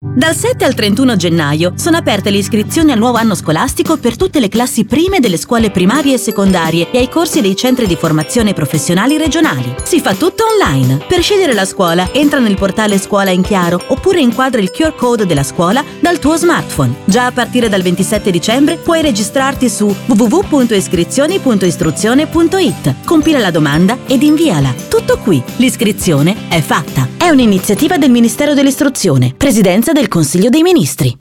Dal 7 al 31 gennaio sono aperte le iscrizioni al nuovo anno scolastico per tutte le classi prime delle scuole primarie e secondarie e ai corsi dei centri di formazione professionali regionali. Si fa tutto online. Per scegliere la scuola, entra nel portale Scuola in Chiaro oppure inquadra il QR code della scuola dal tuo smartphone. Già a partire dal 27 dicembre puoi registrarti su www.iscrizioni.istruzione.it. Compila la domanda ed inviala. Tutto qui. L'iscrizione è fatta. È un'iniziativa del Ministero dell'Istruzione, Presidenza del Consiglio dei Ministri.